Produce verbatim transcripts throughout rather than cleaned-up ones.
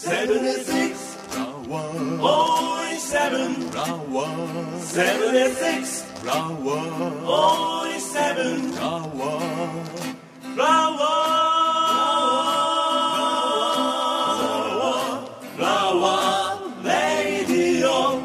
セブンエイトシックス オーイセブンセブンエイトシックス オーイセブンラワーラワーレディオ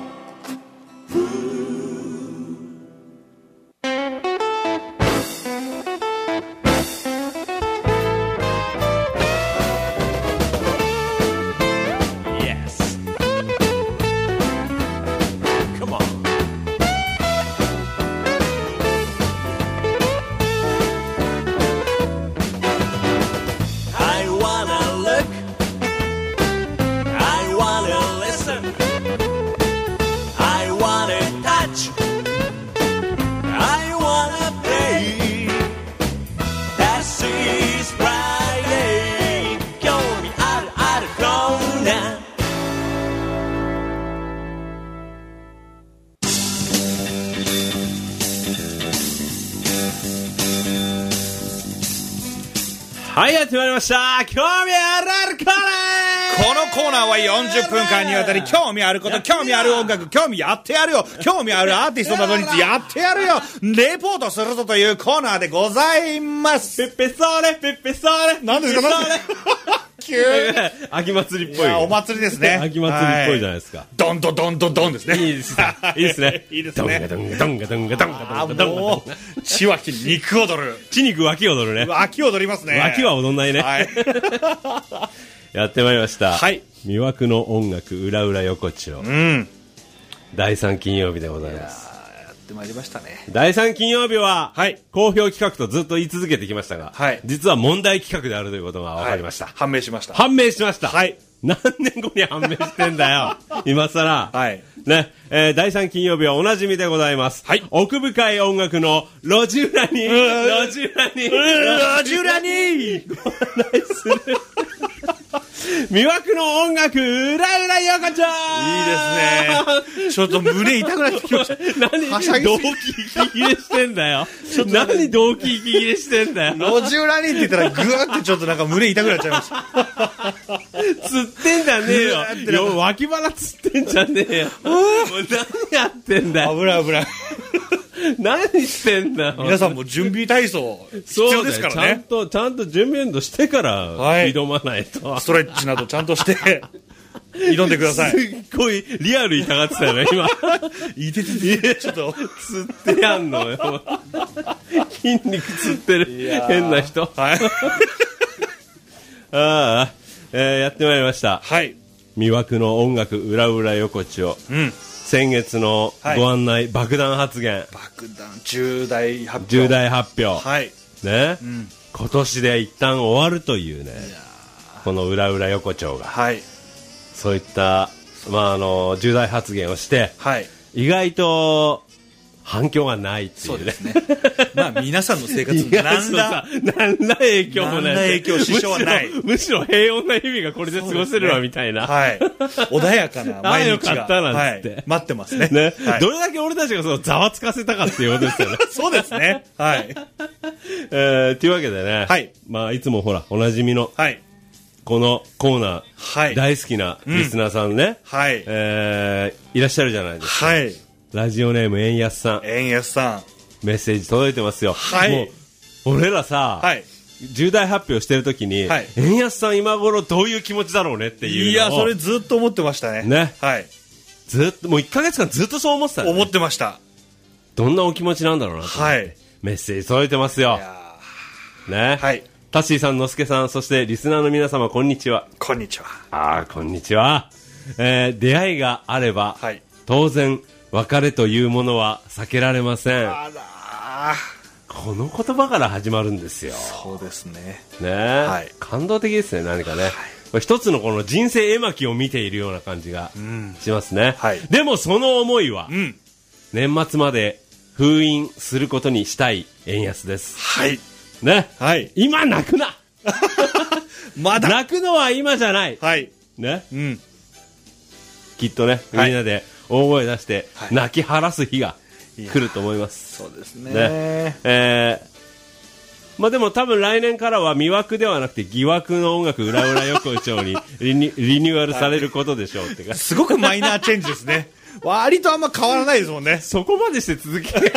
はい、やってまいりました。興味あるあるコーナー。 このコーナーはよんじゅっぷんかんにわたり興味あること、興味ある音楽、興味やってやるよ、興味あるアーティストなどにやってやるよ、レポートするぞというコーナーでございます。 ペッペソーレ、ペッペソーレ。 何ですか、何ですか急に秋祭りっぽい。 いや、お祭りですね。 秋祭りっぽいじゃないですか。 ドンドドンドドンですね。 いいですね。いいですね。 いいですね。 ドンガドンガドンガドンガドンガドンガドンガドンガドン。 血湧き肉踊る。 血肉脇踊るね。 脇踊りますね。 脇は踊んないね。 はい。 やってまいりました。 はい。 魅惑の音楽裏裏横丁。 うん。 だいさん金曜日でございます。 やってまいりましたね。 だいさん金曜日は、 はい、 好評企画とずっと言い続けてきましたが、はい、実は問題企画であるということが分かりました。 はい、判明しました。 判明しました。 はい。 何年後に判明してんだよ。今更。 はい。 ね、えー、だいさん金曜日はおなじみでございます。はい。奥深い音楽の路地裏に、路地裏に、路地裏に、ご案内する。魅惑の音楽裏裏横丁。いいですね。ちょっと胸痛くなってきました。 何動機息切れしてんだよ。何動機息切れしてんだよ。 路地裏にって言ったらグーってちょっとなんか胸痛くなっちゃいました。 釣ってんじゃねえよ。よ脇腹釣ってんじゃねえよ。もう何やってんだよ。 危ない危ない。 何してんだよ。 皆さんも準備体操必要ですからね。 ちゃんとちゃんと準備運動してから挑まないと、はい、 ストレッチなどちゃんとして挑んでください。 すっごいリアル痛がってたよね今。 いてててちょっと釣ってやんのよ。筋肉釣ってる変な人。はい。ああ、えー、やってまいりました。 はい。 魅惑の音楽裏裏横丁。うん。先月のご案内、はい、爆弾発言。 爆弾重大発表。 重大発表。 はい。 ね、うん、今年で一旦終わるというね。この裏裏横丁が。はい。そういったまああの重大発言をして、はい。意外と反響がないっていうね。そうですね。 まあ皆さんの生活に何ら何ら影響もない。 何ら影響支障はない。 むしろ平穏な日々がこれで過ごせるわみたいな。 はい。穏やかな毎日が。 よかったなんつって、 はい、待ってますね。 ね、はい。どれだけ俺たちがそのざわつかせたかっていうことですよね。 そうですね。はい。 えー、というわけでね。はい。まあいつもほらおなじみの。はい。このコーナー、はい、大好きなリスナーさんね、うん、はい、えー、いらっしゃるじゃないですか。はい。ラジオネーム円安さん。 円安さん。 メッセージ届いてますよ。はい。もう俺らさ、はい、重大発表してるときに、はい、円安さん今頃どういう気持ちだろうねっていうのを。 いやそれずっと思ってましたね。 ね。 はい。 ずっともういっかげつかんずっとそう思ってた、ね。 思ってました。 どんなお気持ちなんだろうなと。はい。メッセージ届いてますよ。いやね。はい。タッシーさん、のすけさん、そしてリスナーの皆様、こんにちは。 こんにちは。 ああ、こんにちは。えー、出会いがあれば、はい、当然別れというものは避けられません。あら、この言葉から始まるんですよ。 そうですね。 ね、はい、感動的ですね、何かね。はい、一つのこの人生絵巻を見ているような感じがしますね。うん、はい、でもその思いは、うん、年末まで封印することにしたい円安です。 はい。 ね、はい、今泣くな。まだ泣くのは今じゃない。はい。ね。うん。きっとね、みんなで大声出して泣き晴らす日が来ると思います。 そうですね。 ね。えー、 まあでも多分来年からは魅惑ではなくて疑惑の音楽裏裏横丁にリニリニューアルされることでしょうってか、 すごくマイナーチェンジですね。割とあんま変わらないですもんね。 そこまでして続ける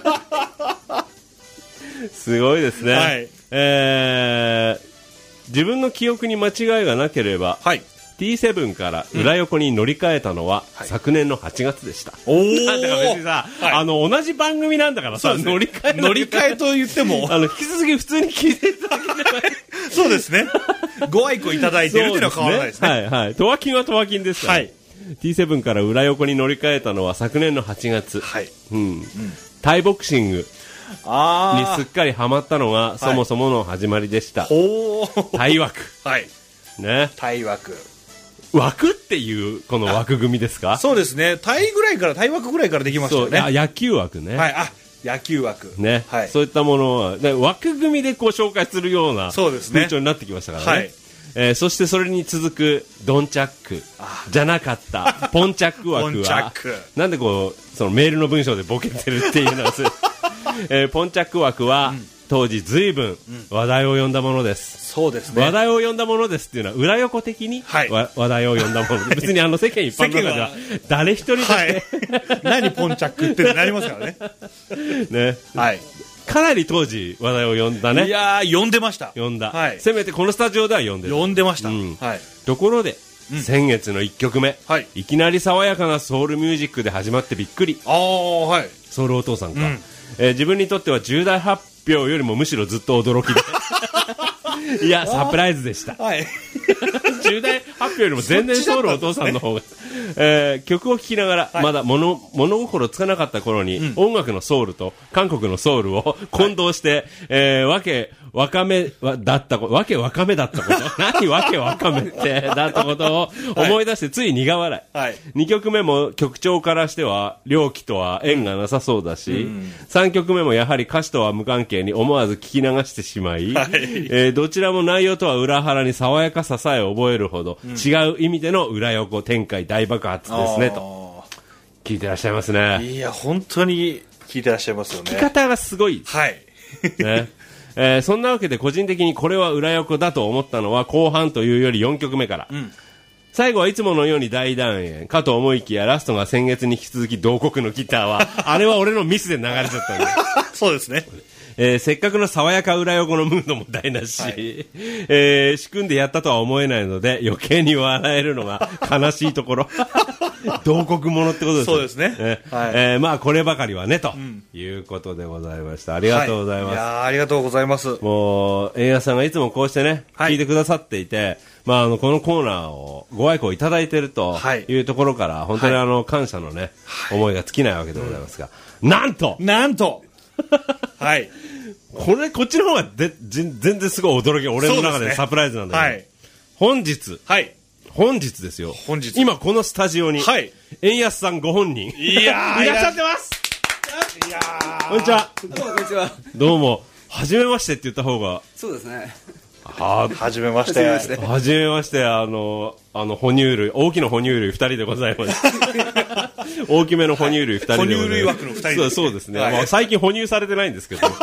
すごいですね、 はい、 えー、自分の記憶に間違いがなければ、 はい、 ティーセブン から裏横に乗り換えたのは、 うん、 昨年のはちがつでした。 おー、 なんだか別にさ、はい、あの同じ番組なんだからさ、乗り換え乗り換えと言ってもあの引き続き普通に聞いていただければそうですね。ご愛顧いただいてるっていうのは変わらないですね。 はいはい。トワキンはトワキンですから、ね。はい。ティーセブン から裏横に乗り換えたのは昨年のはちがつ。 はい。 うん。うん、タイボクシングにすっかりハマったのがそもそもの始まりでした。 ほー。 タイ枠。 はい。 ね。 タイ枠。 枠っていうこの枠組みですか？ そうですね。タイぐらいからタイ枠ぐらいからできましたよね。 そう、野球枠ね。 はい。あ、野球枠ね、はい、そういったものは枠組みでこう紹介するような風潮になってきましたからね。はい、えー、そしてそれに続くドンチャックじゃなかったポンチャック枠はなんでこうそのメールの文章でボケてるっていうのは、えー、ポンチャック枠は、うん、当時ずいぶん話題を呼んだものです。 そうですね。 話題を呼んだものですっていうのは裏横的に、はい、話題を呼んだもので別にあの世間一般の中では誰一人として、はい、 何ポンチャックってなりますからね。 ね、はい、かなり当時話題を呼んだね。 いやー呼んでました。 呼んだ、 はい、 せめてこのスタジオでは呼んでた。 呼んでました、 うんはい、 ところで、うん、先月のいっきょくめ、はい、いきなり爽やかなソウルミュージックで始まってびっくり。 あー、はい、 ソウルお父さんか、うん、えー、自分にとっては重大発表よりもむしろずっと驚きでいやサプライズでした、はい、重大発表よりも全然ソウルお父さんの方が、えー、曲を聴きながら、はい、まだ物物心つかなかった頃に、うん、音楽のソウルと韓国のソウルを混同して、はい、えー、わけわかめだったことわけわかめだったこと何わけわかめってだったことを思い出してつい苦笑い、はい、にきょくめも曲調からしては良機とは縁がなさそうだし、うん、さんきょくめもやはり歌詞とは無関係に思わず聞き流してしまい、はい、えー、どちらも内容とは裏腹に爽やかささえ覚えるほど、うん、違う意味での裏横展開大爆発ですねと聞いてらっしゃいますね。 いや本当に聞いてらっしゃいますよね。 聞き方がすごい、 はいねえー、そんなわけで個人的にこれは裏横だと思ったのは後半というよりよんきょくめから、うん、最後はいつものように大団円かと思いきやラストが先月に引き続き同国のギターはあれは俺のミスで流れちゃったんだそうですね、 えー、せっかくの爽やか裏横のムードも台無し、はい、えー、仕組んでやったとは思えないので余計に笑えるのが悲しいところ同国ものってことです。 そうですね、 えーはい、えー、まあこればかりはねと、うん、いうことでございました。ありがとうございます、はい、いやありがとうございます。 もう円安さんがいつもこうしてね、はい、聞いてくださっていて、まあ、あのこのコーナーをご愛顧いただいているというところから、はい、本当にあの感謝のね、はい、思いが尽きないわけでございますが、うん、なんとなんとはいこれこっちの方がで全然すごい驚き、俺の中でサプライズなんだけど、ね、はい、本日、はい、本日ですよ。 本日今このスタジオに、はい、円安さんご本人いやいらっしゃってます。 いやこんにちは。 どうもこんにちは。 どうも初めましてって言った方が。 そうですね。 はじめまして。 はじめまして。あのあの哺乳類、大きな哺乳類ふたりでございます。大きめの哺乳類ふたりでございます。 哺乳類枠のふたりで。 そうそうですね。はい、まあ、最近哺乳されてないんですけど。哺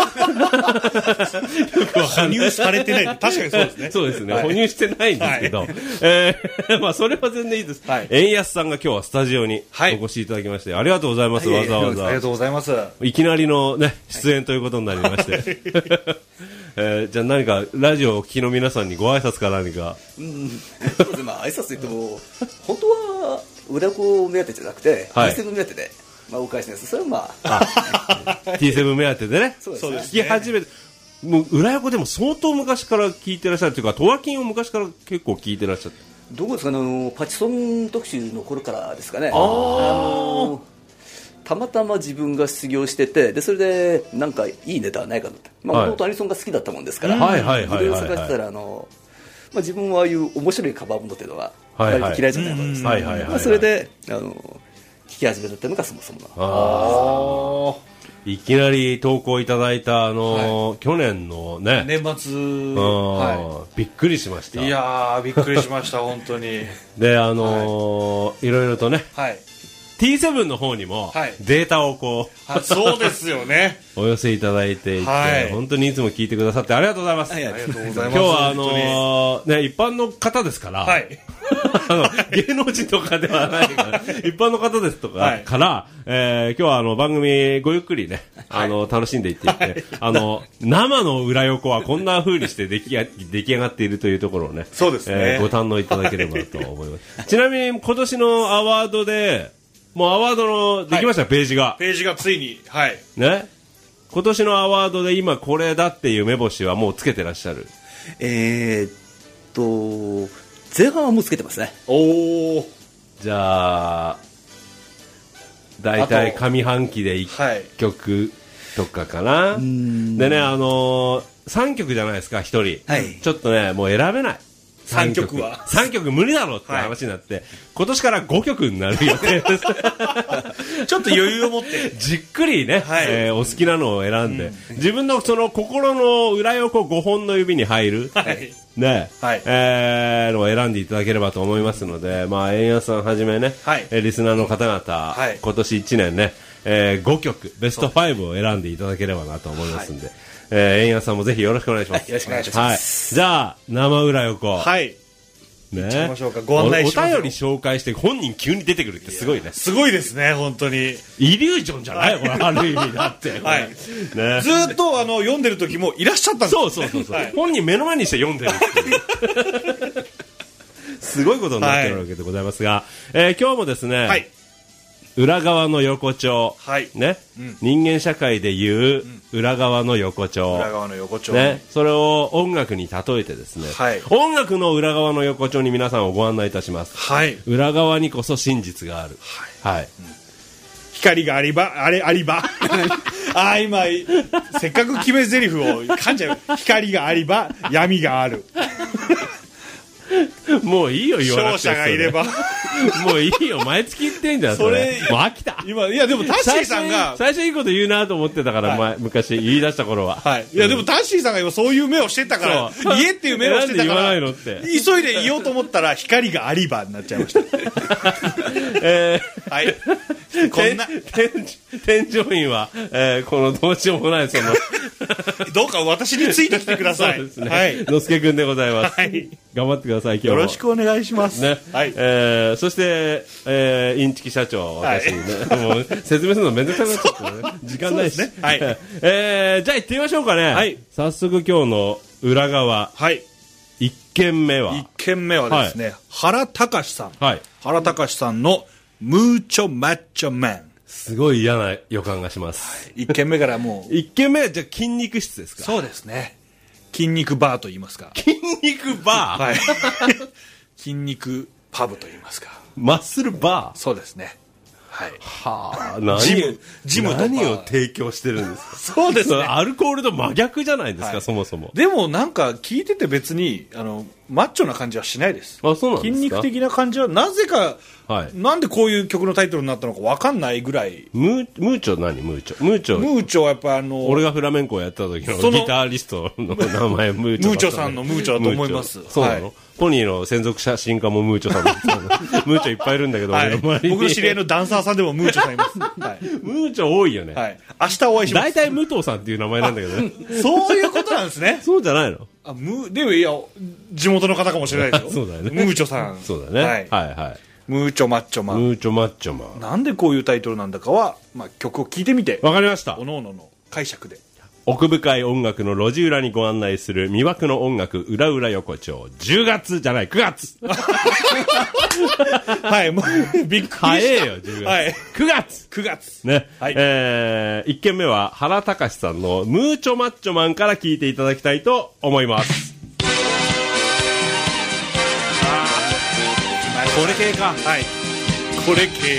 乳されてない。確かにそうですね。 そうですね。はい、哺乳してないんですけど。はい、えー、まあそれは全然いいです。はい、円安さんが今日はスタジオにお越しいただきまして、ありがとうございます。はい、わざわざ。 ありがとうございます。 いきなりのね出演ということになりまして。えー、じゃあ何かラジオをお聞きの皆さんにご挨拶か何か。 うん、そうですね。まあ挨拶といっても本当は裏子目当てじゃなくて、はい、ティーセブン 目当てで、まあ、お返しです。それはまあ, あ ティーセブン 目当てでね。 そうですね。聞き始めて、もう裏横でも相当昔から聞いてらっしゃるというか、トワキンを昔から結構聞いてらっしゃって。 どこですかね、あのパチソン特集の頃からですかね。ああのたまたま自分が失業してて、でそれでなんかいいネタはないかと思って、まあ、もともとアニソンが好きだったもんですから、いろいろ探してたら、あの、まあ、自分はああいう面白いカバーものっていうのが割と嫌いじゃないものです。それであの聞き始めたっていうのがそもそもの。 あいきなり投稿いただいたあの、はい、去年のね年末、はい、びっくりしました。 いやーびっくりしました本当に。 であのーはい、いろいろとね、はい、 ティーセブン の方にもはいデータをこう、 あそうですよね。 お寄せいただいていて、 はい本当にいつも聞いてくださってありがとうございます。 はいありがとうございます。 今日はあのーね、一般の方ですから、 はい。 あの芸能人とかではないから一般の方ですとか、 はいから、えー今日はあの番組ごゆっくりね、あの楽しんでいっていて、あの生の裏横はこんな風にして出来や出来上がっているというところをね、 そうですねえーご堪能いただければと思います。ちなみに今年のアワードでもうアワードのできました、ページがページがついに、はい。 ね。今年のアワードで今これだっていう目星はもうつけてらっしゃる。 えー、っと前半はもうつけてますね。 おお。 じゃあだいたい上半期でいっはい。 曲とかかな。でね、あのー、さんきょくじゃないですか、ひとり、 はいちょっとねもう選べない。 さんきょくはさんきょく無理だろうって話になって、今年からごきょくになる予定ですちょっと余裕を持って。 じっくりね、 はいえーお好きなのを選んで、自分のその心の裏横ごほんの指に入る、 はい。 ね、 はいえーのを選んでいただければと思いますので、まあ、円安さんはじめね、 はいえーリスナーの方々、 はい今年いちねんね、えーごきょく、ベストごを選んでいただければなと思いますんで、えー円安さんもぜひよろしくお願いします。 よろしくお願いしますはい、じゃあ、生裏横。 はい。 ね、 行きましょうかご案内しますよおお便り紹介して本人急に出てくるってすごいね。 すごいですね、本当に。 イリュージョンじゃないこれ、ある意味だって。 はいね、 ずーっとあの読んでる時もいらっしゃったんですそうそうそうそう、 はい本人目の前にして読んでるっていうすごいことになってるわけでございますが、えー今日もですね、 はい。 裏側の横丁、 はいね、 うん人間社会でいう裏側の横丁、 裏側の横丁。 ね、それを音楽に例えてですね、 はい音楽の裏側の横丁に皆さんをご案内いたします。 はい。 裏側にこそ真実がある。はい。 光がありば、あれ、ありば。あー、今、せっかく決め台詞を噛んじゃう。光がありば、闇がある。 もういいよ言わなくて。 勝者がいれば。 もういいよ、毎月言ってんじゃん、それ。 それもう飽きた。 今、いや、でもタッシーさんが、 最初最初いいこと言うなと思ってたから、 はい前昔言い出した頃は。 はい。いや、でもタッシーさんが今そういう目をしてたから、 そう家っていう目をしてたかなんで言わないら、 のって急いで言おうと思ったら、光がありばになっちゃいました。 えはい。 ー、 こんな、 添添乗員は、えー、このどうしようもないそのどうか私についてきてください。 そうですね、 はい。 のすけくんでございます、 はい。 頑張ってください今日もよろしくお願いします。 ね、 はい。 えー、そして、えー、インチキ社長、私にね、もう説明するのめんどくさくなっちゃってね、時間ないし。 そうですねはいえー、じゃあ行ってみましょうかね。 はい早速今日の裏側、 はい。 一軒目は、 一軒目はですね、原隆さん。 はい。 原隆さんの、ムーチョマッチョマン。 すごい嫌な予感がします。 一軒目からもう、 一軒目はじゃあ筋肉質ですか？ そうですね。筋肉バーと言いますか。 筋肉バー、 はい。筋肉パブと言いますか。 マッスルバーそうですね。はい。 はあ、何ジムジムとか何を提供してるんですか？ そうですね。 アルコールと真逆じゃないですか、 はいそもそも。 でもなんか聞いてて別に、あの、マッチョな感じはしないです。 あ、そうなんですか？ 筋肉的な感じは、なぜか、 はい。 なんでこういう曲のタイトルになったのかわかんないぐらい、 ムー、ムーチョ何ムーチョ。ムーチョ。 ムーチョはやっぱあの、 俺がフラメンコをやった時のそのギタリストの名前ムーチョだったね。 ムーチョさんのムーチョだと思いますムーチョそうなの、 はいポニーの専属写真家もムーチョさんだったのムーチョいっぱいいるんだけど、 はい、 俺の周りに。 僕の知り合いのダンサーさんでもムーチョさんいます。はい。 ムーチョ多いよね。 はい。明日お会いします。 大体武藤さんっていう名前なんだけどね。 そういうことなんですね。 そうじゃないの？ あ、ムでもいや、地元の方かもしれないですよ。 そうだよねムーチョさん。 そうだね。 はい。 はいはい。 ムーチョマッチョマン。 ムーチョマッチョマン。 なんでこういうタイトルなんだかは、まあ、曲を聴いてみて、 わかりましたお。のおのの解釈で。 奥深い音楽の路地裏にご案内する魅惑の音楽裏裏横丁。じゅうがつじゃないくがつ。 はい、もう、びっくりした。 早えよじゅうがつ。 はい。 くがつ。 くがつ。 ね。 はいえー、一軒目は原隆さんのムーチョマッチョマンから聞いていただきたいと思います。これ系か。 はい。これ系。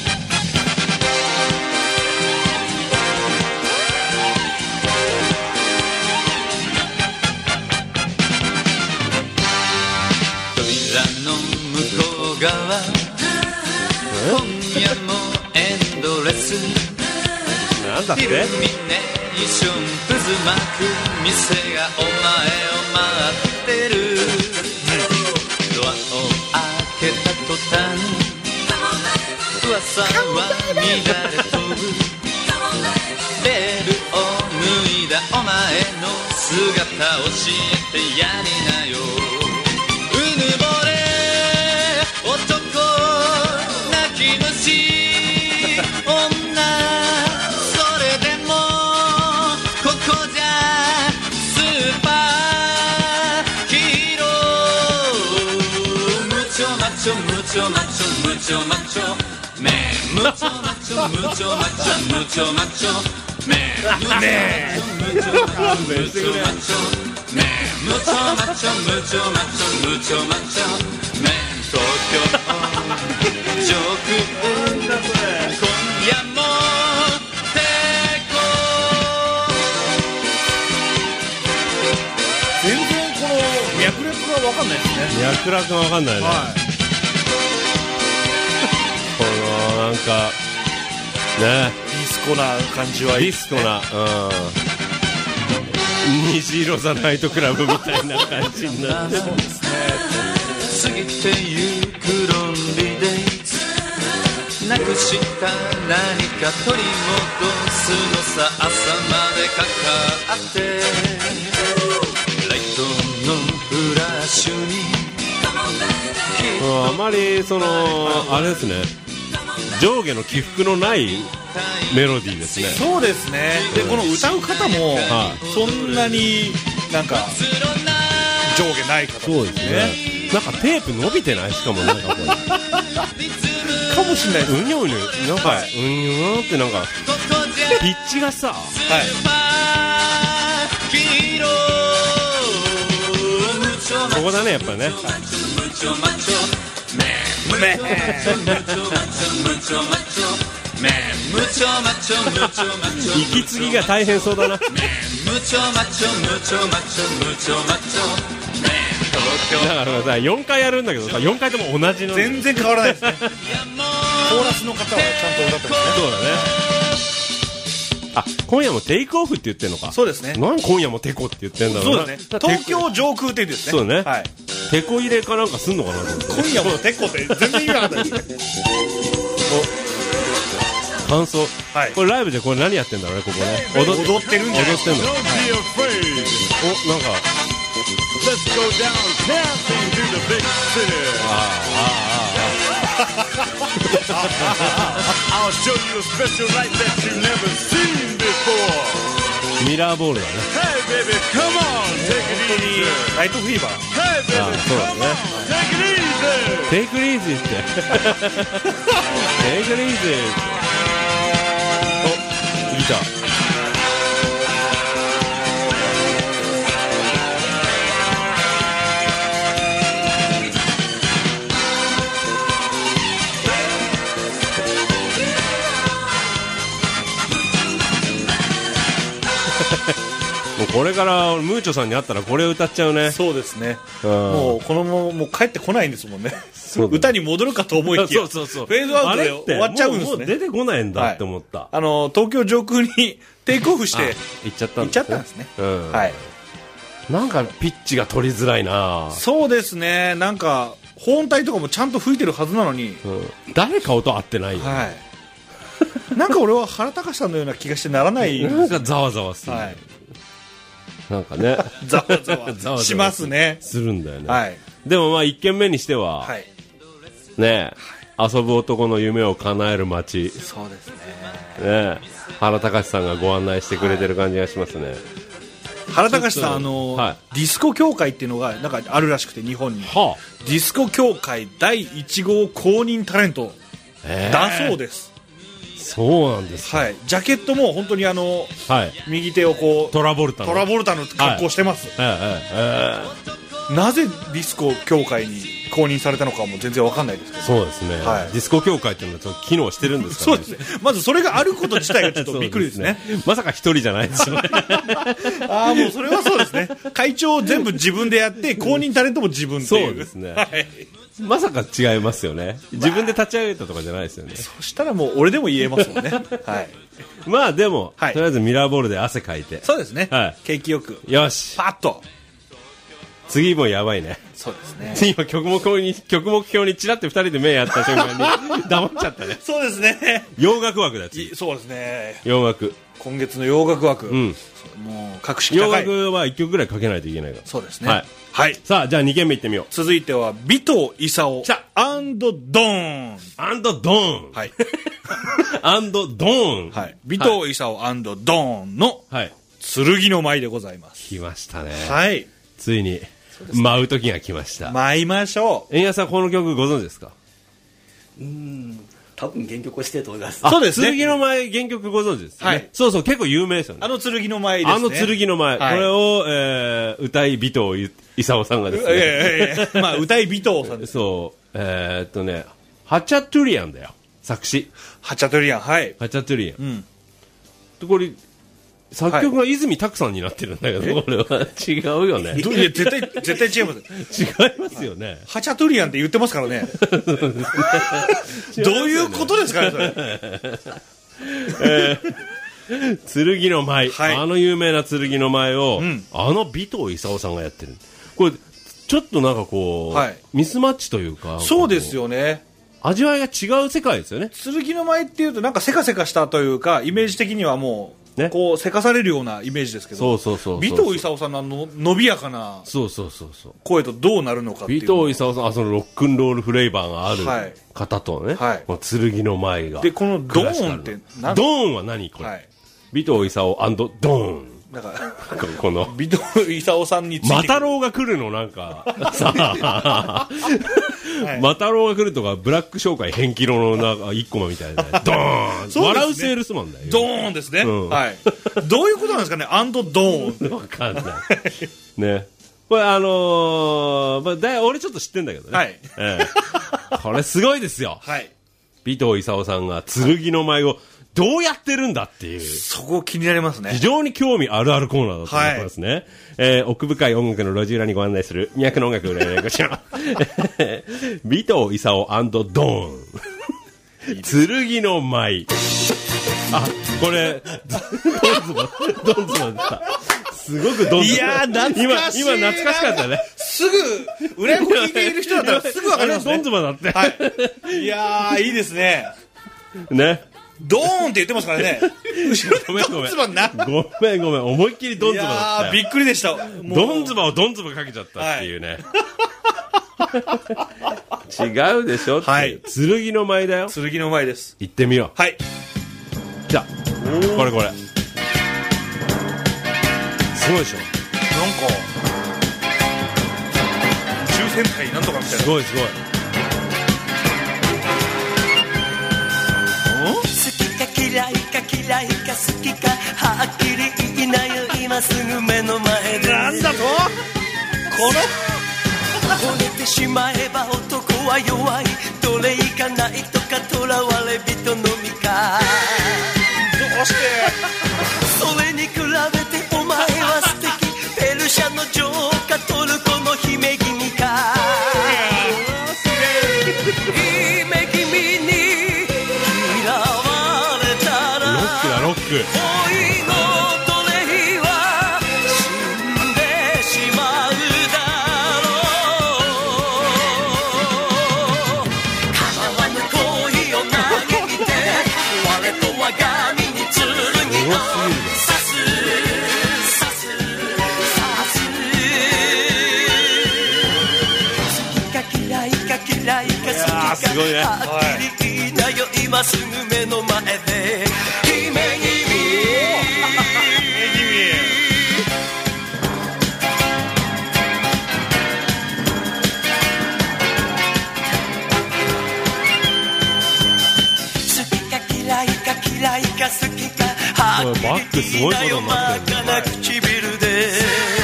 扉の向こう側今夜もエンドレスなんだってイルミネーション渦巻く店がお前を待ってるドアを開けた途端噂傘は乱れ飛ぶベールを脱いだお前の姿教えてやりなようぬぼれ男泣き虫女それでもここじゃスーパーヒーロームチョマチョムチョマチョムチョマチョメムチョマチョムチョマチョムチョマチョメムチョマチョムチョマチョムチョマチョメムチョマチョムチョマチョムチョマチョメ東京上空今夜も抵抗全然この脈絡が分かんないですね。 脈絡が分かんないね、 はい、 このなんかねディスコな感じはいいディスコな、うん、虹色ザナイトクラブみたいな感じになって過ぎてゆくロンリデイズなくした何か取り戻すのさ朝までかかってライトのフラッシュにうん、あまりそのあれですね上下の起伏のないメロディーですね。 そうですね。でこの歌う方も、はい、そんなになんか上下ない方ですね。 そうですね。なんかテープ伸びてないしかもなんかこれかもしれないです。 うにょうにょなんか、はい、うにょーってなんかピッチがさ、はい、ここだねやっぱね。息継ぎが大変そうだな。だからさよんかいやるんだけどさよんかいとも同じの全然変わらないですね。コーラスの方はちゃんと歌ってますね。 そうだね。あ、今夜もテイクオフって言ってんのか。 そうですね。 何今夜もテコって言ってんだろうな。 そうですね。東京上空って言うんですね。 そうね、 はい、 テコ入れかなんかすんのかなと思って。 今夜もテコって全然意味なかったですね。 お感想、 はい、 これライブでこれ何やってんだろうねここね。踊, 踊ってるんじゃないですか。 踊ってんの。お、なんか Let's go down dancing to the big city. I'll show you a special light that you've never seen before. ミラーボールだね。 Hey baby, come on, take it easy. ライトフィーバー。 Hey baby, come on, take it easy. Take it easy って。Take it easy. お、ギター。もうこれからムーチョさんに会ったらこれを歌っちゃうね。 そうですね。もうこのままもう帰ってこないんですもんね。歌に戻るかと思いきや、 そうそうそう、 フェードアウトで終わっちゃうんですね。 もう出てこないんだって思った、はい、 あの東京上空にテイクオフして行っちゃったんですね。 行っちゃったんですね、うん、はい。 なんかピッチが取りづらいな。 そうですね。なんか保音体とかもちゃんと吹いてるはずなのに、 うん、誰か音合ってないよ、ね、はい。 なんか俺は原隆さんのような気がしてならない。 なんかざわざわする、はい、なんかねざわざわざわしますね。 するんだよね、 はい。 でもまあいっけんめにしては、はい、ねえ、はい、遊ぶ男の夢を叶える街。 そうですね。 ねえ、原隆さんがご案内してくれてる感じがしますね、はい。 原隆さん、あの、はい、ディスコ協会っていうのがなんかあるらしくて、日本に、はあ、ディスコ協会だいいち号公認タレントだそうです。 そうなんですか。 はい。ジャケットも本当にあの、はい、右手をこうトラボルタのトラボルタの格好してます、はい。ええええ、なぜディスコ協会に公認されたのかも全然わかんないですけど。 そうですね、はい、ディスコ協会っていうのは機能してるんですからね。そうですね。まずそれがあること自体がちょっとびっくりですね。 ですね、まさか一人じゃないですよね。 ああ、もうそれはそうですね。会長全部自分でやって公認タレントも自分っていう。 そうですね、はい。まさか違いますよね。自分で立ち上げたとかじゃないですよね。 そしたらもう俺でも言えますもんね。はい。 まあでも、はい、とりあえずミラーボールで汗かいて。 そうですね。はい。景気よく。 よし。 パッと。 次もやばいね。 そうですね。 今曲目表に曲目表にチラッて二人で目やった瞬間に黙っちゃったね。 そうですね。 洋楽枠だち。 そうですね。 洋楽。 今月の洋楽枠。 うん。 もう格式高い。 洋楽は一曲ぐらいかけないといけないから。 そうですね。 はい。はい。さあじゃあ二軒目行ってみよう。 続いては尾藤勲アンドドーン。 アンドドーン。はい。アンドドーン。 はい。尾藤勲アンドドーンの剣の舞でございます。 来ましたね。 はい。 ついに舞う時が来ました。 舞いましょう。 円谷さんこの曲ご存知ですか？ うーん。多分原曲をしてると思います。 そうですね。剣の舞原曲ご存知ですね。はい。そうそう結構有名ですよね。 あの剣の舞ですね。 あの剣の舞、はい、これを、えー、歌い尾藤勲さんがですね。 ええまあ歌い尾藤さんです。 そうえー、っとねハチャトゥリアンだよ作詞。 ハチャトゥリアンはいハチャトゥリアン。 うん。 でこれ作曲が泉拓さんになってるんだけど、はい、これは違うよね。 いや絶対絶対違います。 違いますよね。 ハチャトゥリアンって言ってますからね。どういうことですかねそれ。 えー、剣の舞、はい、あの有名な剣の舞を、うん、あの尾藤勲さんがやってる。これちょっとなんかこう、はい、ミスマッチというか。 そうですよね。 味わいが違う世界ですよね。 剣の舞っていうとなんかせかせかしたというかイメージ的にはもうね、こうせかされるようなイメージですけど、 そうそうそう尾藤勲さんのあの伸びやかな声とどうなるのかっていう。 尾藤勲さんはそのロックンロールフレーバーがある方とね、はい、この剣の舞がでこのドーンって何？ ドーンは何これ、はい、尾藤勲&ドーンだからこの尾藤勲さんについてマタロウが来るのなんかさあ、はい、マタロウが来るとかブラック商会変キロのなんか一コマみたいなドーン、ね、笑うセールスマンだよ。 ドーンですね、うん、はい。どういうことなんですかねアンドドーン。 わかんないね。これあのーまあ、だ俺ちょっと知ってんだけどね、はいええ、これすごいですよ、はい、尾藤勲さんが剣の舞をどうやってるんだっていう、 そこ気になりますね。 非常に興味あるあるコーナーだと思いますね、はいえー、奥深い音楽の路地裏にご案内する脈の音楽裏ねこちら尾藤勲&ドーン剣の舞。あこれドンズボドンズボだったすごくドンズボ。いや懐かしい今今懐かしかったね。 すぐ裏声聞いている人だったらすぐ分かりますね。 ドンズボだって、 はい、いやーいいですねね。 ドーンって言ってますからね。後ろでドンズバな。 ごめんごめん思いっきりドンズバだったよ。 いやーびっくりでした。 ドンズバをドンズバかけちゃったっていうね、はい、違うでしょって、はい、剣の舞だよ。 剣の舞です。 行ってみよう。 はい。 じゃあこれこれすごいでしょ。なんか宇宙戦隊なんとかみたいな。 すごいすごい。 嫌いか嫌いか好きかはっきり言いなよ今すぐ目の前で。 なんだとこの惚れてしまえば男は弱いどれいかないとか囚われ人のみか。 どうしてそれに比べてお前は素敵ペルシャの女王かトルコの姫君か。姫君に嫌わロック恋の奴隷は死んでしまうだろう。叶わぬ恋を嘆いて我と我が身に剣を刺す刺す刺す。好きか嫌いか嫌いか好きかはっきり言いなよ今すぐ目の前で。嫌いか好きかはっきり言いなよ真っ赤な唇で。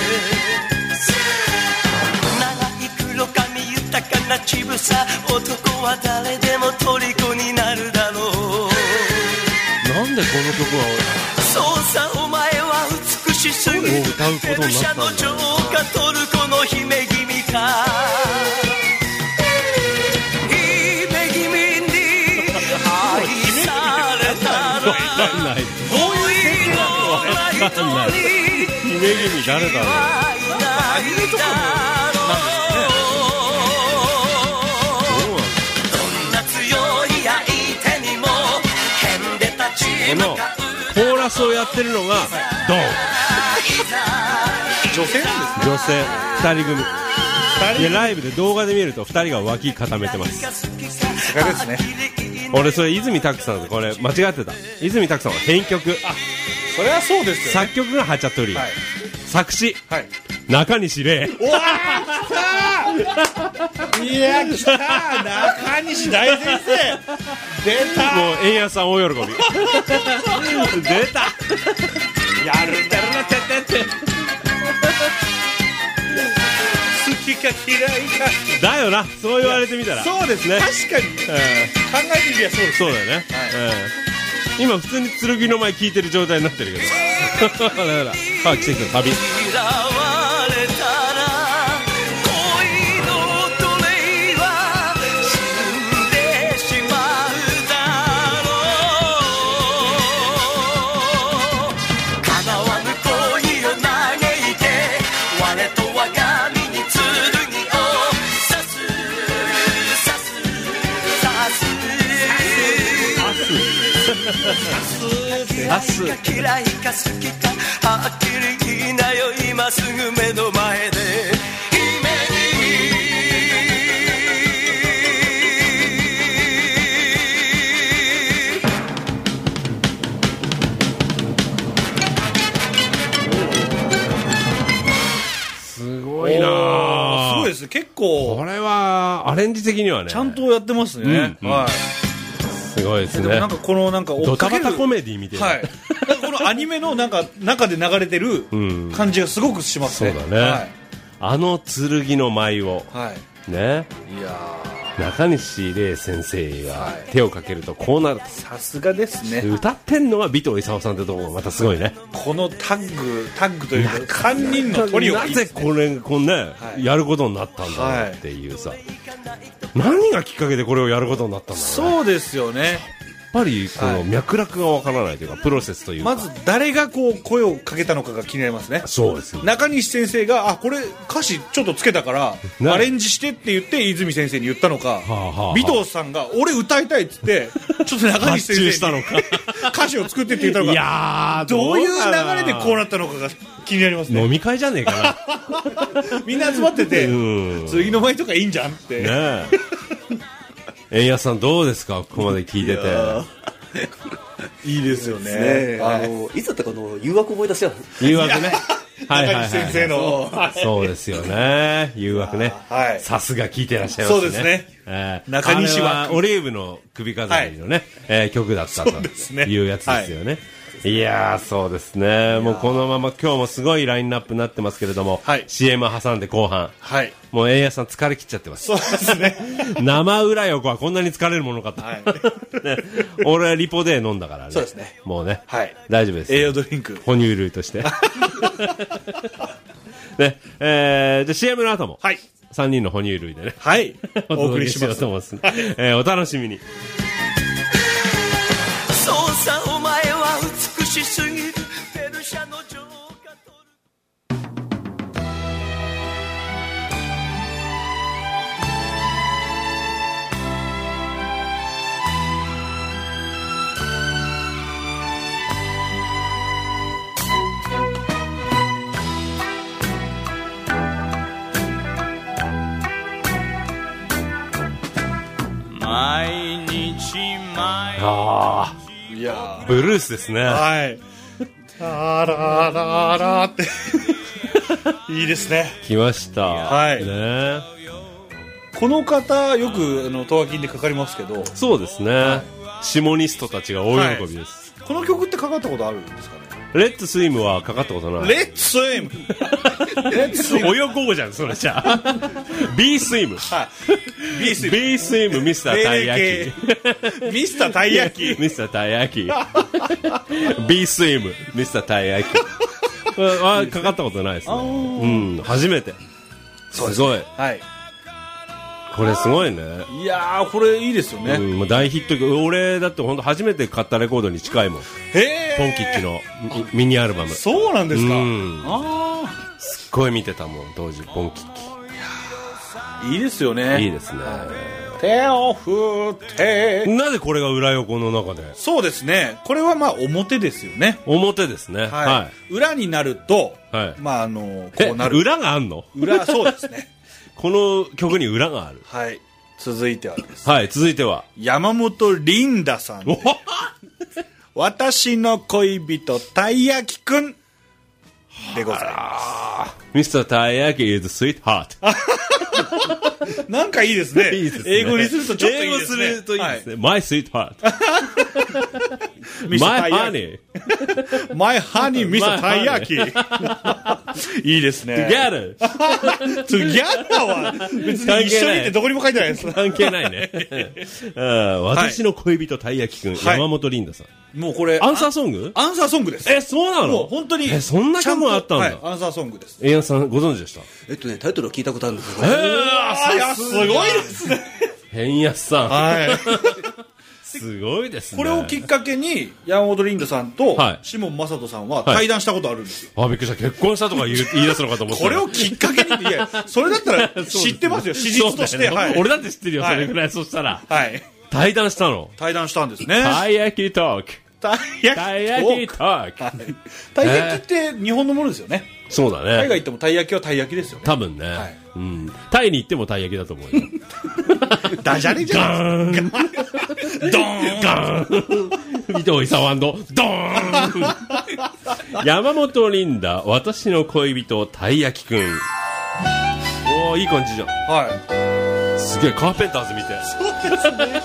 長い黒髪豊かな乳房男は誰でも虜になるだろう。 なんでこの曲はそうさお前は美しすぎるペルシャの女王かトルコの姫君か。姫君に愛されたら恋のない人に姫君誰だろう。 のコーラスをやってるのがドン、 女性なんですね。 女性ふたり組で、ライブで動画で見るとふたりが脇固めてます。 さすがですね。 俺それ泉拓さんで、これ間違ってた。泉拓さんは編曲、 それはそうですよね。 作曲がハチャトリ、はい、作詞、はい、中西礼。 おわー、来たいや、来た中西大先生出た。 もう円安さん大喜び出たやるんだろな、てってって好きか嫌いかだよな、そう言われてみたら。 そうですね、確かに、うん、考えてみりゃそうです。 そうだよね、はい、うん、今普通に剣の前聞いてる状態になってるけどだからあ、奇跡の旅。 明日嫌いか好きかはっきり言いなよ、今すぐ目の前ですごいなぁ。 すごいです。結構これはアレンジ的にはねちゃんとやってますね、うん、はい、 すごいですね。 でもなんかこのなんかドタバタコメディみたいな、 はい、このアニメのなんか中で流れてる感じがすごくしますね、 うん、そうだね、はい、あの剣の舞を、 はい、 ね、 いや中西礼先生が手をかけるとこうなる。 さすがですね。 歌ってんのは尾藤勲さんってところがまたすごいね。 このタッグタッグというかさんにんのトリオがいいですね。 なぜこれこうね、はい、やることになったんだろうっていうさ、はい、何がきっかけでこれをやることになったんだろうね。 そうですよね。 やっぱりこの脈絡がわからないというか、プロセスというか、 まず誰がこう声をかけたのかが気になりますね。 そうですね。 中西先生があこれ歌詞ちょっとつけたから、ね、アレンジしてって言って泉先生に言ったのか、はあはあ、尾藤さんが俺歌いたいっつってちょっと中西先生にしたのか歌詞を作ってって言ったのか、 いやどういう流れでこうなったのかが気になりますね。 飲み会じゃねえかなみんな集まってて、うん、次の舞とかいいんじゃんってねえ円安さんどうですか、ここまで聞いてて。 いいですよね。 あのいつだったかの誘惑思い出しちゃう。 誘惑ね。 はいはいはい。先生の。 そうですよね。誘惑ね。さすが聞いてらっしゃいますね。 そうですね。中西はオリーブの首飾りのね曲だったというやつですよね。いやーそうですね。もうこのまま今日もすごいラインナップになってますけれども、はい、シーエム 挟んで後半、はい、もう円安さん疲れ切っちゃってます。 そうですね。 生裏横はこんなに疲れるものかと、はい、ね、俺はリポで飲んだからね。 そうですね。 もうね、 はい、 大丈夫です。 栄養ドリンク哺乳類としてね、えー、じゃあ シーエム の後も、はい、さんにんの哺乳類でね、 はい、お送りします。 お, すえー、お楽しみに。 そうさお前は美しすぎるペルシャの女王が毎日毎日あいやブルースですね。 はい。ララララっていいですね。 来ました。 はい。 ね。 この方よくあのトワキンでかかりますけど。 そうですね。はい、シモニストたちが大喜びです。 はい、この曲ってかかったことあるんですかね。 レッツスイムはかかったことない。 レッツスイムレッツスイム泳ごうじゃんそれじゃあビースイム、 はい、ビースイムビースイムミスターたい焼きミスターたい焼きミスターたい焼きビースイムミスターたい焼きあかかったことないですね。うん初めて。すごい。 はい。 これすごいね。 いやーこれいいですよね。 うん、大ヒット曲。俺だって本当初めて買ったレコードに近いもん。 へーポンキッキのミニアルバム。 そうなんですか。 うん、あすっごい見てたもん当時ポンキッキ。 いいですよね。 いいですね。 手を振ってなぜこれが裏横の中で？ そうですね、これはまあ表ですよね。 表ですね。 はい、 は裏になると、 はい、 まああのこうなる。 裏があんの？ 裏、そうですね。 この曲に裏がある。 はい。続いてはです。 はい、続いては山本リンダさんで。私の恋人たい焼きくんでございます。 ミスターたい焼き is sweetheart。 なんかいいですね。 いいですね。 英語にするとちょっといいですね。 英語するといいですね。 はい、 My sweetheart。My honey。 My honey, ミスターたい焼き。いいですね。 Together。 Together は別に一緒にってどこにも書いてないです。 関係ないね。私の恋人たい焼きくん、 はい、 山本リンダさん。 もうこれアンサーソング？ アンサーソングです。 え、そうなの？ もう本当に。 え、そんな曲もあったんだ。 はい、アンサーソングです。 エイヤンさんご存知でした？ えっとね、タイトルは聞いたことあるんですけど、 えー、すごいですね。 変安さん。 はい。 すごいですね。 これをきっかけに山本リンダさんとはいシモン正人さんは対談したことあるんですよ。 はい、あ、びっくりした。結婚したとか言い言い出すのかと思って。 これをきっかけに、いや、それだったら知ってますよ、史実として。はい、 俺だって知ってるよ、 はい、 それぐらい。そしたら。 はい。 対談したの？ 対談したんですね。 たい焼きトーク。 たい焼きトーク。 たい焼きって日本のものですよね。 そうだね。 海外行ってもたい焼きはたい焼きですよね。 多分ね。はい、うん。タイに行ってもたい焼きだと思うよ。 ダジャレじゃん。ガーン。ドーン。 ガーン。伊藤勲&ドーン。山本リンダ、私の恋人たい焼きくん。おー、いい感じじゃん。 はい。 すげえ、カーペンターズみたい。 そうですね。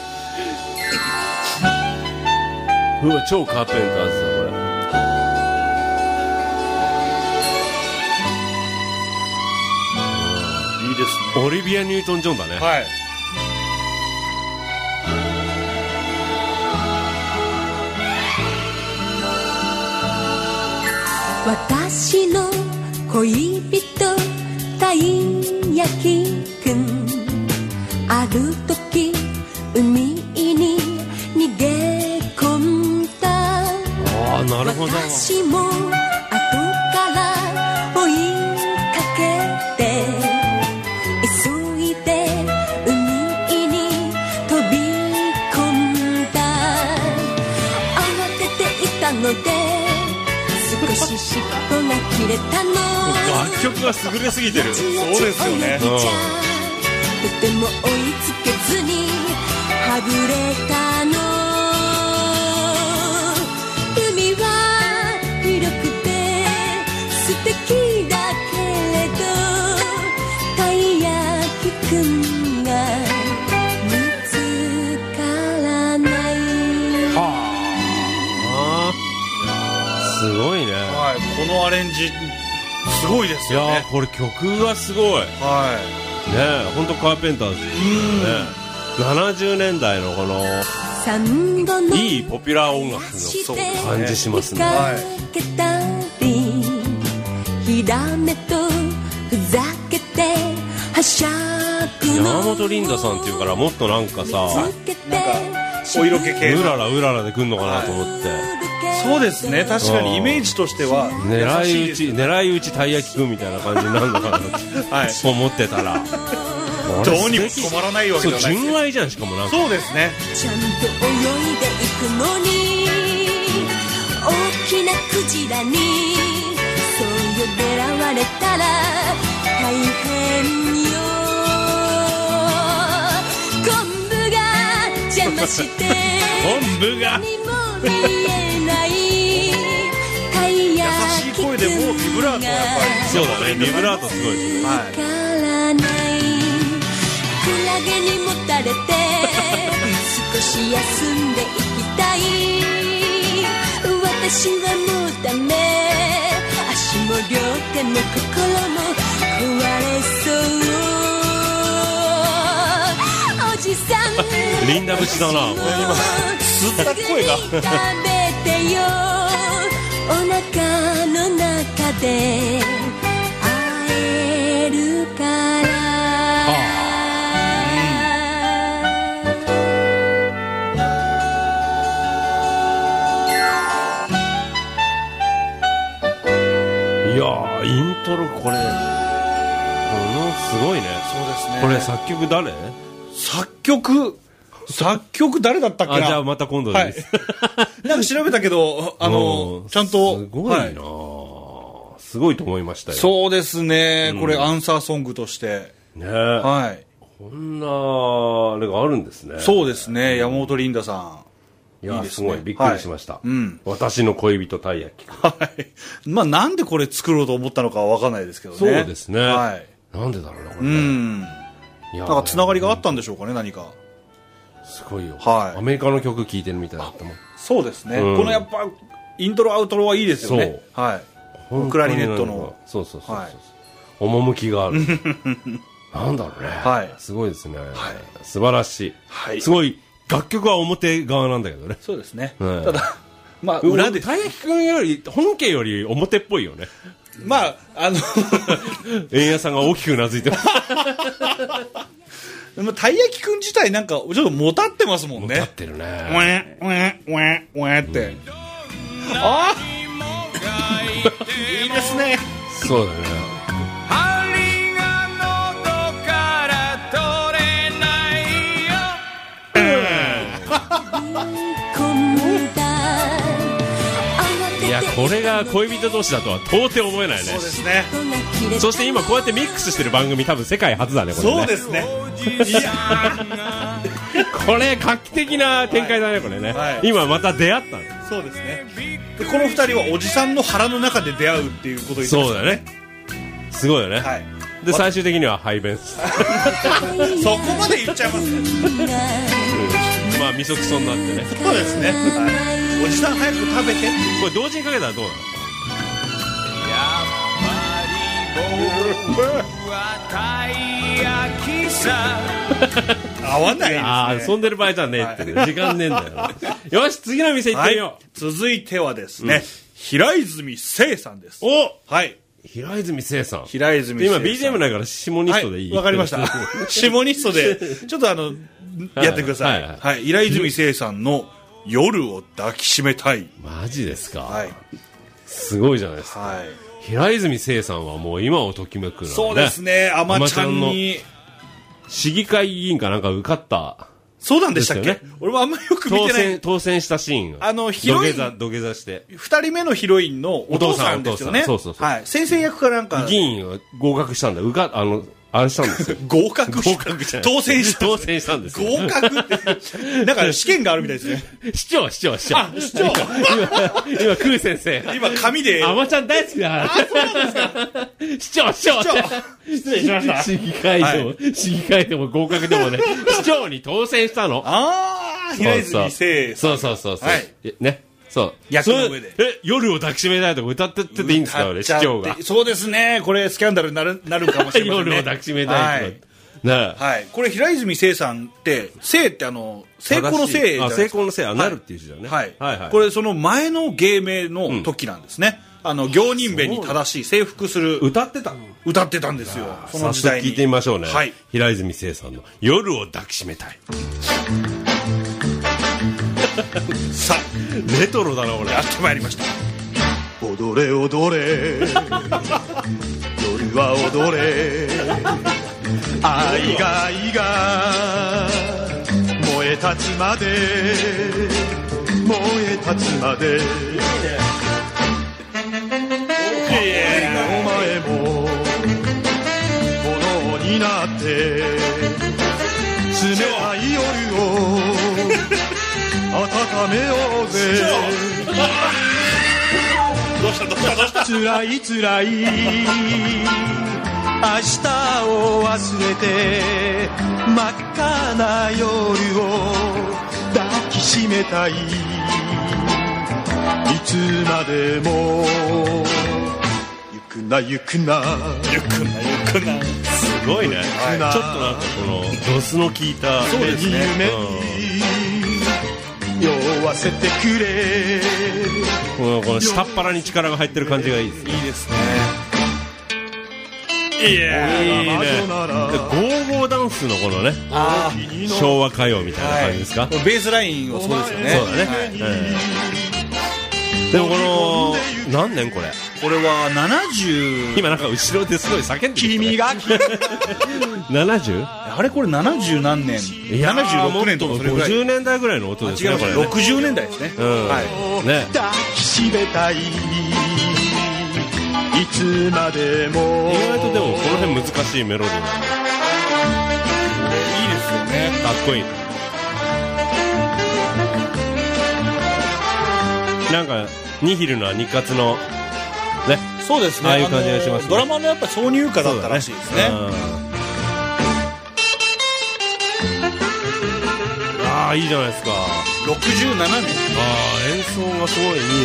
うわ、超カーペンターズだ、これ。 いいですね。 オリビア・ニュートン・ジョンだね。 はい。 私の恋人たい焼きくん、ある時海に逃げ込んだ。 ああ、なるほど。 私も後から追いかけて急いで海に飛び込んだ。慌てていたので少し尻尾が切れたの。 楽曲が優れすぎてる。 そうですよね。 とても追いつけずにはぐれたの。海は広くて素敵だけれど、たい焼きくんが見つからない。 はあ、すごいね。 はい、このアレンジすごいですよね。 いやー、これ曲がすごい。 はい。 ねえ、ほんとカーペンターズ。ね、ななじゅうねんだいのこのいいポピュラー音楽の感じしますね。はい、 ひらめとふざけてはしゃぐの。 山本リンダさんっていうからもっとなんかさ、なんかお色気系うららうららで来んのかなと思って、はい、 そうですね、確かにイメージとしては狙い撃ち狙い撃ちたい焼きくんみたいな感じになるのかなと思ってたら、 どうにも止まらないわけじゃない。 そう、純愛じゃん。しかもなんかそうですね、 ちゃんと泳いでいくのに大きなクジラにそう狙われたら大変よ。昆布が邪魔して昆布が何も見えないたい焼きくんが優しい声でもうビブラートはやっぱりそうだね、ビブラートすごいです。 わからないクラゲにもたれて少し休んでいきたい。私はもうダメ、足も両手も心も壊れそう。おじさんリンダ節だな、これ今吸った声が食べてよ、お腹の中で会えるから。 いやー、イントロこれ、このすごいね。 そうですね。 これ作曲誰？ 作曲作曲誰だったっけな。 あ、じゃあまた今度です。 はい、なんか調べたけど、あの、ちゃんと。 すごいな、はい、すごいと思いましたよ。 そうですね。これ、うん、アンサーソングとして。 ね、 はい。 こんな、あれがあるんですね。 そうですね。山本リンダさん。 いや、いいですね、すごい。びっくりしました。 はい、うん。 私の恋人たい焼き。 はい。まあ、なんでこれ作ろうと思ったのかはわかんないですけどね。 そうですね。 はい。 なんでだろうな、これ、ね。 うん。いや、なんかつながりがあったんでしょうかね、何か。 すごいよ。 はい。 アメリカの曲聴いてるみたいだったもん。 そうですね。うん、このやっぱ、イントロアウトロはいいですよね。そう。はい。クラリネットの。 そうそうそうそう。はい、趣がある。なんだろうね。はい。すごいですね。はい。素晴らしい。はい。すごい、楽曲は表側なんだけどね。 そうですね。はい、ただ、まあ、裏で。 たい焼きくんより、本家より表っぽいよね。 まあ、あの、 円谷さんが大きくうなずいてます。 でもたい焼きくん自体なんかちょっともたってますもんね。 もたってるね。 ウェウェウェウェって、うん、あいいですね。 そうだね。 針が喉から取れないよ。 いや、これが恋人同士だとは到底思えないね。 そうですね。 そして今こうやってミックスしてる番組多分世界初だね、これね。 そうですね。いやこれ画期的な展開だね、はい、これね、はい、今また出会ったの。 そうですね。でこの二人はおじさんの腹の中で出会うっていうことになります、ね、 そうだね。すごいよね、はい、で最終的には排便そこまで言っちゃいますね、 うん、まあみそくそになってね。 そうですね、はい、おじさん早く食べて。 これ同時にかけたらどうなの。 僕はたい焼きさ合わないですね。 ああ、遊んでる場合じゃねえって、はい、時間ねえんだよ。よし、次の店行ってみよう、はい、 続いてはですね、うん、平泉聖さんです。 お、 はい、 平泉聖さん。 平泉聖さん。 今 ビージーエム ないから下ニストでいい。 わ、はい、かりました。下ニストでちょっとあのやってください。はい、はいはい、平泉聖さんの夜を抱きしめたい。 マジですか。 はい、 すごいじゃないですか。 はい、 平泉聖さんはもう今をときめくの、ね、 そうですね。あまちゃんに市議会議員かなんか受かった。 そうなんでしたっけ、ね、俺もあんまりよく見てない。 当選、当選したシーンが。 あの、ヒロイン。 土下座、土下座して。 二人目のヒロインのお父さんですよね。 そうそうそう。 はい。先生役かなんか。 議員が合格したんだ。受か、あの、あれしたんですよ。 合格合格じゃない。 当選した。 当選したんですよ。 合格って。なんか試験があるみたいですね。 市長、市長、市長。 あ、市長。今、 今、クー先生。 今、紙で。 あまちゃん大好きだから。 あ、そうなんですか。 市長、市長。 失礼しました。 市議会でも、はい、市議会でも合格でもね、市長に当選したの。 ああ、平泉聖さん。 そうそうそうそう。 はい。 ね。そう。 役の上で。 え、夜を抱きしめたいとか歌ってっていいんですか、俺、市長が。 そうですね。これ、スキャンダルになる、なるかもしれませんね。 夜を抱きしめたいとか。 ね、はい。これ、平泉聖さんって、聖ってあの、成功の聖じゃないですか。 あ、成功の聖、あ、なるっていう字だね。 はい。はいはい。これ、その前の芸名の時なんですね。あの、行人弁に正しい、征服する。 歌ってたの？ 歌ってたんですよ。その時代に。 早速聞いてみましょうね。 はい。 平泉聖さんの夜を抱きしめたい。 さあ、 レトロだな、俺。 やってまいりました。 踊れ踊れ夜は踊れ愛が愛が燃え立つまで燃え立つまでお前もものになって冷たい夜を温めようぜどうしたどうしたどうした。 つらいつらい明日を忘れて真っ赤な夜を抱きしめたいいつまでもゆくなゆくなゆくなゆくな。 すごいね、はい、ちょっとなんかこのドスの効いたそうですね、 夢に酔わせてくれこの、この下っ腹に力が入ってる感じがいいですね。 いいですね。 いやいいね。ゴーゴーダンスのこのね、 あ昭和歌謡みたいな感じですか、 はい、ベースラインはそうですよね。 そうだね、 はい、 でもこの何年これこれはななじゅう今なんか後ろですごい叫んでる君がななじゅうあれこれななじゅう何年ななじゅうろくねんとかそれぐらいごじゅうねんだいぐらいの音ですね。 違いますねろくじゅうねんだいですね、 うん、 はいね、 抱きしめたいいつまでも。 意外とでもこの辺難しいメロディーなんでいいですよね。 かっこいい。なんかニヒルな日活のね、 そうですね、 ああいう感じがしますね。 ドラマのやっぱ挿入歌だったらしいですね。 ああいいじゃないですか。 ろくじゅうななねん。 ああ演奏がすごいいいな。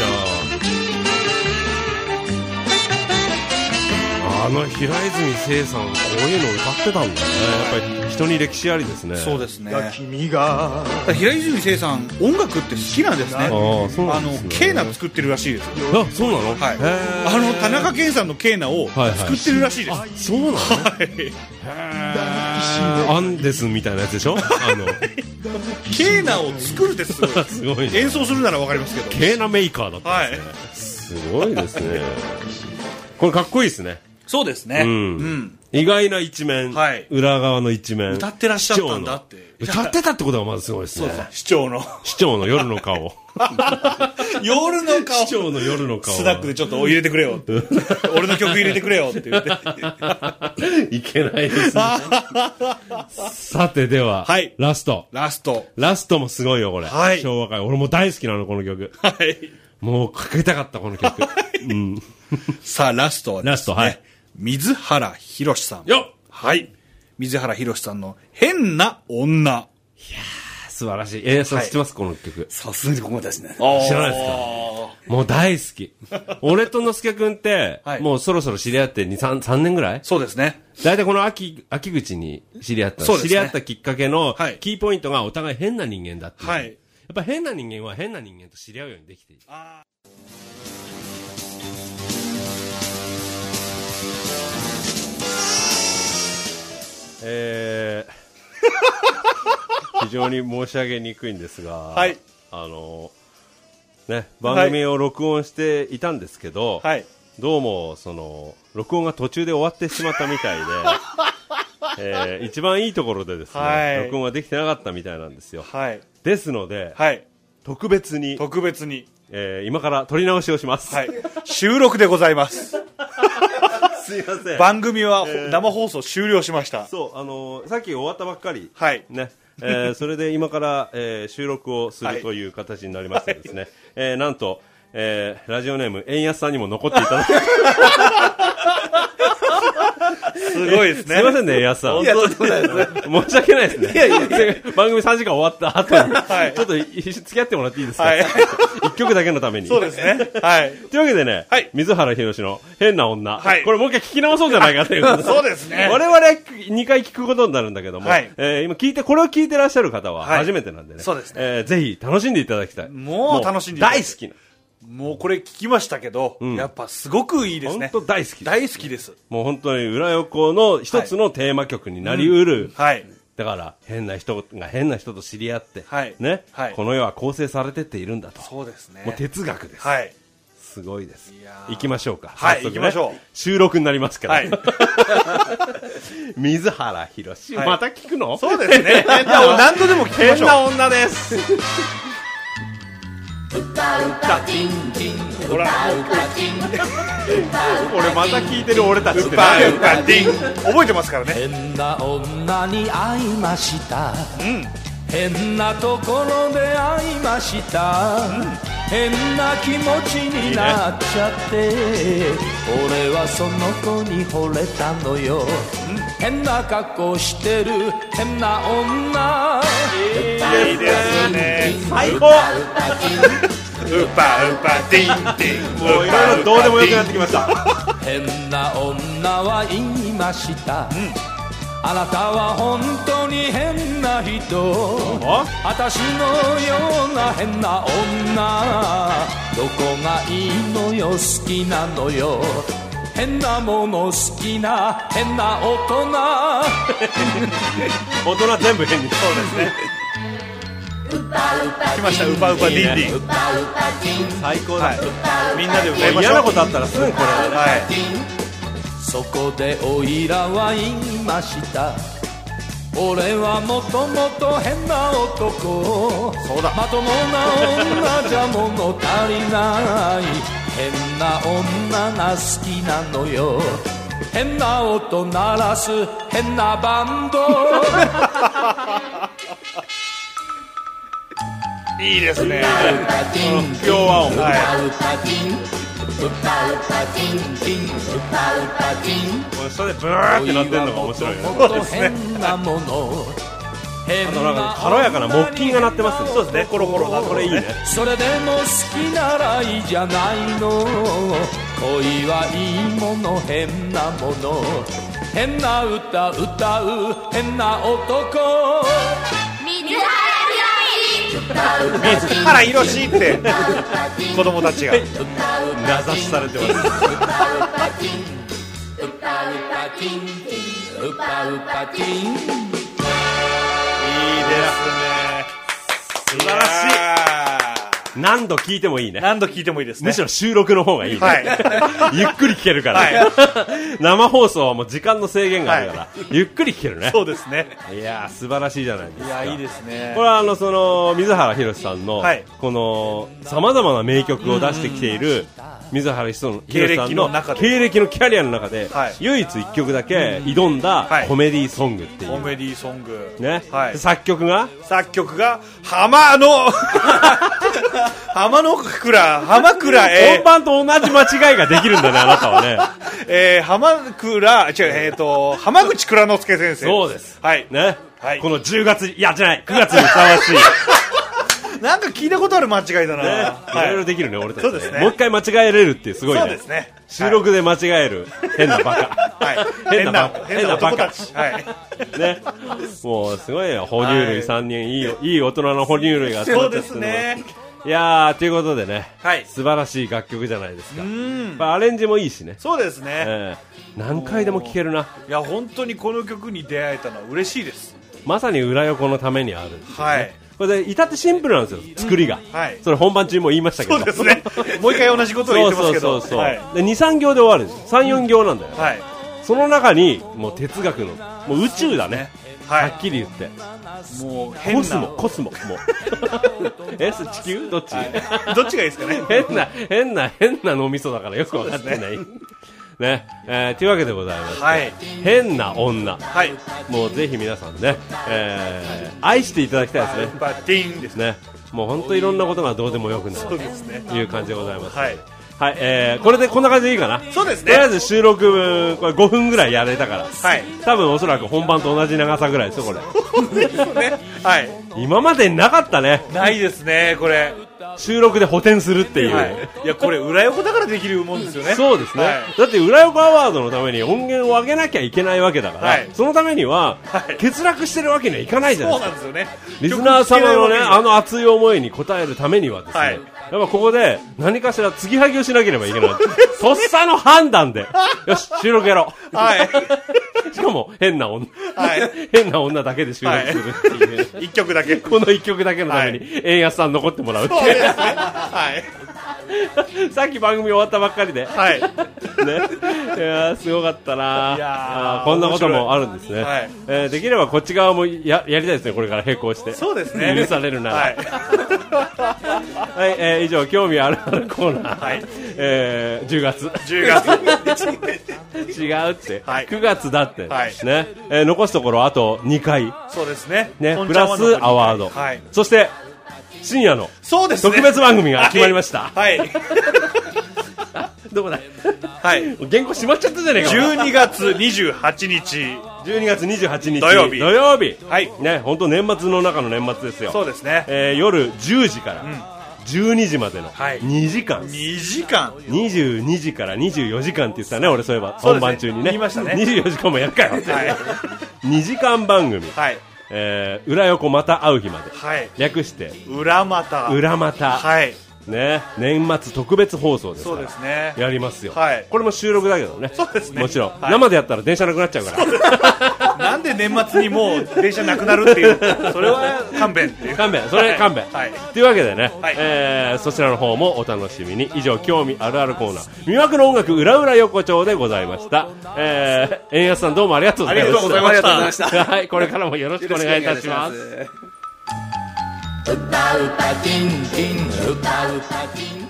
あの平泉成さんこういうの歌ってたんだね。やっぱり人に歴史ありですね。 そうですね。 君が平泉成さん音楽って好きなんですね。ああそうなんですね。 のケーナ作ってるらしいですよ。 あそうなの。 はい。あの田中健さんのケーナを作ってるらしいです。 はいはい、あそうなの。はい。へアンデスみたいなやつでしょ。あのケーナを作るってすごい。 すごい、ね。 演奏するならわかりますけど。 ケーナメーカーだったんですね。はい、すごいですね。これかっこいいですね。 そうですね、 うんうん、意外な一面、はい、裏側の一面歌ってらっしゃったんだって。 歌ってたってことがまずすごいですね。 そうそう市長の市長の夜の顔夜の顔市長の夜の顔スナックでちょっと入れてくれよ俺の曲入れてくれよって言っていけないですねさてでは、はい、ラストラストラストもすごいよこれ、はい、昭和歌謡俺も大好きなのこの曲、 はい、 もうかけたかったこの曲、うん、 さあラストはですね、 ラストはい水原ひろしさん。 よっはい水原ひろしさんの変な女。いやー素晴らしい。えー、そう知ってます、この曲。 さすがにここまでですね。 知らないですか。もう大好き。俺とのすけくんって、はい、もうそろそろ知り合ってに、さん、さんねんぐらい。 そうですね。 だいたいこの秋、秋口に知り合った。そうですね。知り合ったきっかけのキーポイントがお互い変な人間だっていう。はい。やっぱ変な人間は変な人間と知り合うようにできている。あえー、非常に申し上げにくいんですが、はい、あのね、番組を録音していたんですけど、はい、どうもその録音が途中で終わってしまったみたいで、えー、一番いいところでですね、はい、録音ができてなかったみたいなんですよ、はい、ですので、はい、特別に特別に、 えー、今から撮り直しをします、はい、 収録でございますすいません。 番組は生放送終了しました。 えー、そう、あのー、さっき終わったばっかり。はい。ね。えー、それで今から、えー、収録をするという形になりましてですね。はい、えー、なんと、えー、ラジオネーム、円安さんにも残っていただきすごいですね。 すいませんね、円安さん。 いや、とんでもないですね。 申し訳ないですね。いやいや番組さんじかん終わった後に、はい、ちょっと付き合ってもらっていいですか、はい、いっきょくだけのために。 そうですね。はい。 というわけでね、はい、水原ひろしの変な女、はい、これもう一回聞き直そうじゃないかということで。 そうですね。 我々にかい聞くことになるんだけども、はい、えー、今聞いて、これを聞いてらっしゃる方は初めてなんでね。はい、そうですね。えー、ぜひ楽しんでいただきたい。 もう楽しんでいただきたい。 大好きな。 もうこれ聞きましたけど、うん、やっぱすごくいいですね。 本当大好き。 大好きです。 もう本当に裏横の一つのテーマ曲になりうる。はい。うん、はい、だから変な人が変な人と知り合って、はい、ね、はい、この世は構成されてっているんだと。 そうですね。 もう哲学です。 はい。 すごいです。行きましょうか。 はい、ね、行きましょう。 収録になりますから。はい。水原ひろし、はい、また聞くの？ そうですね。いや、何度でも聞きましょう。 変な女です。 歌うかティンティン歌うかティン俺また聞いてる俺たちって歌うかティン覚えてますからね。 変な女に会いました、うん、変なところで会いました、うん、変な気持ちになっちゃって、いいね、俺はその子に惚れたのよ、うん、変な格好してる変な女、 いいですね、最高。ウパウパティンティン、 もういろいろどうでもよくなってきました。 変な女は言いました、うん、あなたは本当に変な人、私のような変な女、どこがいいのよ、好きなのよ、変なもの好きな変な大人大人全部変に。 そうですね。 来ましたウパウパディンディン。 最高だ、 はい、みんなで歌いましょう。 嫌なことあったらすぐこれだね、 はい、 そこでおいらは言いました。俺はもともと変な男。 そうだ。 まともな女じゃ物足りない。変な女が好きなのよ。変な音鳴らす変なバンド。 いいですね。 不協和音、 はい、 これそれでブーってなってんのが面白いよね。 そうですね。 あとなんか軽やかな木琴が鳴ってますね。 そうですね。コロコロなこれいいね。 それでも好きならいいじゃないの。恋はいいもの変なもの。変な歌歌う変な男。 水原ひろしって子供たちが名指しされてます。素晴らしい。何度聞いてもいいね。 何度聞いてもいいですね。 むしろ収録の方がいいね、 はい、 ゆっくり聞けるから、はい、生放送はもう時間の制限があるから、はい、ゆっくり聞けるね。 そうですね。 いやー素晴らしいじゃないですか。 いやいいですね。 これはあのその水原ひろしさんの、はい、このさまざまな名曲を出してきている水原ひろしさんの経歴のキャリアの中で、はい、唯一一曲だけ挑んだコメディーソングっていう、 コメディーソングね、はい、作曲が作曲が浜野浜野倉浜倉、 えー、本番と同じ間違いができるんだねあなたはね。 えー、浜倉違うえっ、ー、と浜口倉之介先生。 そうです。 はいね、 はい、 このじゅうがついやじゃないくがつにふさわしい。 なんか聞いたことある間違いだな、ね、 はい、いろいろできるね俺たち、ね、 そうですね。 もう一回間違えれるっていうすごいね。 そうですね。 収録で間違える、はい、変なバカ、はい、変なバカ変なバカ、はい、ね、もうすごいよ哺乳類さんにん、はい、いいいい大人の哺乳類が集まっちゃってるの。そうですね。いやーということでね、はい、素晴らしい楽曲じゃないですか。うん、まあ、アレンジもいいしね。 そうですね、 えー、何回でも聴けるな。 いや本当にこの曲に出会えたのは嬉しいです。 まさに裏横のためにある、ね、 はい。 これで至ってシンプルなんですよ作りが、うん、はい、それ本番中も言いましたけど。 そうですね。もう一回同じことを言ってますけど、 そうそうそうそう、はい、でにさん行で終わるんです。さんよん行なんだよ、 はい、 その中にもう哲学のもう宇宙だね、はい、はっきり言って、 もう変なコスモコスモもうえ地球どっち、はい、 どっちがいいですかね。 変な変な変な脳みそだからよく分かってないね、えー、というわけでございまして、はい、変な女、はい、もうぜひ皆さんね、えー、愛していただきたいですね。 バッティンですね。 もう本当いろんなことがどうでもよくなると、 ね、 いう感じでございます。 はい、 はい、えー、これでこんな感じでいいかな。 そうですね。 とりあえず収録これごふんぐらいやれたから、はい、多分おそらく本番と同じ長さぐらいですよこれ。 そうですね。はい。 今までなかったね。 ないですねこれ。 収録で補填するっていう、はい、 いやこれ裏横だからできるもんですよね。 そうですね、はい、だって裏横アワードのために音源を上げなきゃいけないわけだから、はい、そのためには、はい、欠落してるわけにはいかないじゃないですか。 そうなんですよね。 リスナー様のねあの熱い思いに応えるためにはですね、はい、やっぱここで何かしら継ぎはぎをしなければいけない。とっさの判断でよし収録やろう、はい、しかも変な女、はい、変な女だけで収録するっていう、 はい、一曲だけこの一曲だけのために、はい、円安さん残ってもらうっていう、はい、さっき番組終わったばっかりで、はい、ね、いやすごかったな。いやこんなこともあるんですね、はい、えー、できればこっち側も や, やりたいですねこれから並行して。 そうですね、 許されるなら、はいはい、えー、以上興味あるあるコーナー、はい、えー、じゅうがつじゅうがつ違うって、はい、くがつだって、はい、ね、えー、残すところあとにかい。 そうですね、 ね、プラスアワード、はい、そして深夜の特別番組が決まりました。はい、はい、どこだ、はい、原稿閉まっちゃったじゃねえか。 じゅうにがつにじゅうはちにちじゅうにがつにじゅうはちにち土曜日、 土曜日、 はいね、本当年末の中の年末ですよ。 そうですね、 えー、夜じゅうじから、うん、じゅうにじまでのにじかん、はい、 にじかんにじゅうにじからにじゅうよじかんって言ってたね俺。そういえば本番中にね言いましたね。 にじゅうよじかんもやるかよって、はい、にじかん番組、はい、えー、裏横また会う日まで、はい、略して裏また裏また、 はい、 ね、年末特別放送ですから。 そうですね。 やりますよ。 はい。 これも収録だけどね。 そうですね。 もちろん。 はい、 生でやったら電車なくなっちゃうから。 なんで年末にもう電車なくなるっていう、それは勘弁っていう。 勘弁、それ勘弁。 はい。 というわけでね、 はい、 えー、そちらの方もお楽しみに。以上、興味あるあるコーナー、魅惑の音楽裏裏横丁でございました。えー、円安さんどうもありがとうございました。 ありがとうございました。ありがとうございました。 はい、これからもよろしくお願いいたします。 歌うたキンキン歌うたキン